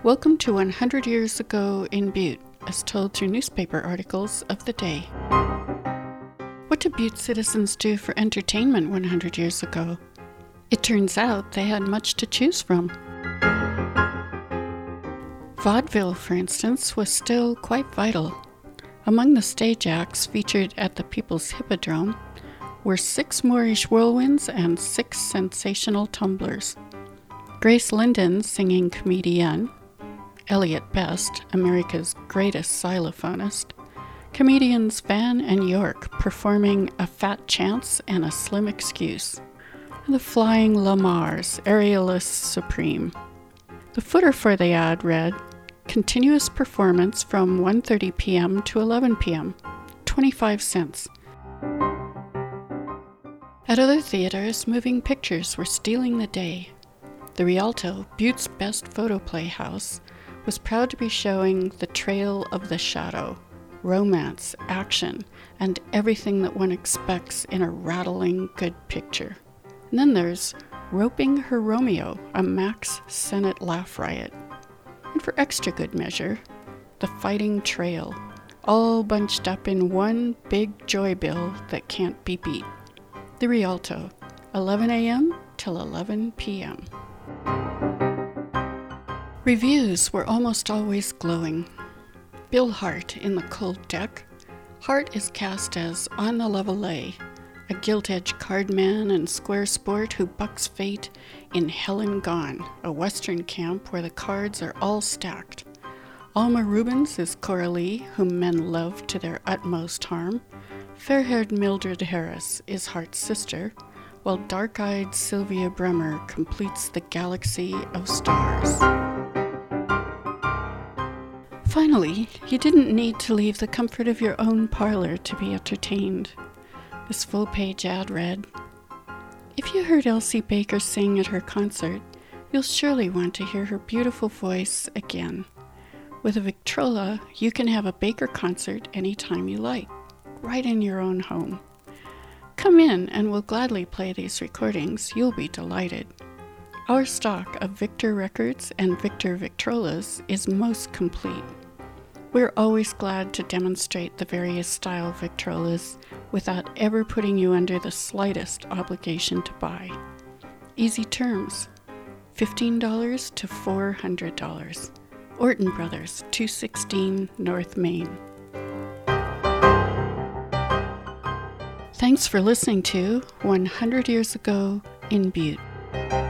Welcome to 100 Years Ago in Butte, as told through newspaper articles of the day. What did Butte citizens do for entertainment 100 years ago? It turns out they had much to choose from. Vaudeville, for instance, was still quite vital. Among the stage acts featured at the People's Hippodrome were 6 Moorish whirlwinds and 6 sensational tumblers. Grace Linden singing comedienne, Elliot Best, America's greatest xylophonist, comedians Van and York performing A Fat Chance and A Slim Excuse, and the Flying Lamars, Aerialists Supreme. The footer for the ad read, continuous performance from 1:30 p.m. to 11 p.m., 25 cents. At other theaters, moving pictures were stealing the day. The Rialto, Butte's best photoplay house, was proud to be showing The Trail of the Shadow, romance, action, and everything that one expects in a rattling good picture. And then there's Roping Her Romeo, a Max Sennett laugh riot. And for extra good measure, The Fighting Trail, all bunched up in one big joy bill that can't be beat. The Rialto, 11 a.m. till 11 p.m. Reviews were almost always glowing. Bill Hart in The Cold Deck. Hart is cast as On the Level Lay, a gilt-edged cardman and square sport who bucks fate in Helen Gone, a western camp where the cards are all stacked. Alma Rubens is Coralie, whom men love to their utmost harm. Fair-haired Mildred Harris is Hart's sister, while dark-eyed Sylvia Bremer completes the galaxy of stars. Finally, you didn't need to leave the comfort of your own parlor to be entertained. This full-page ad read, if you heard Elsie Baker sing at her concert, you'll surely want to hear her beautiful voice again. With a Victrola, you can have a Baker concert anytime you like, right in your own home. Come in and we'll gladly play these recordings. You'll be delighted. Our stock of Victor records and Victor Victrolas is most complete. We're always glad to demonstrate the various style Victrolas without ever putting you under the slightest obligation to buy. Easy terms, $15 to $400. Orton Brothers, 216 North Main. Thanks for listening to 100 Years Ago in Butte.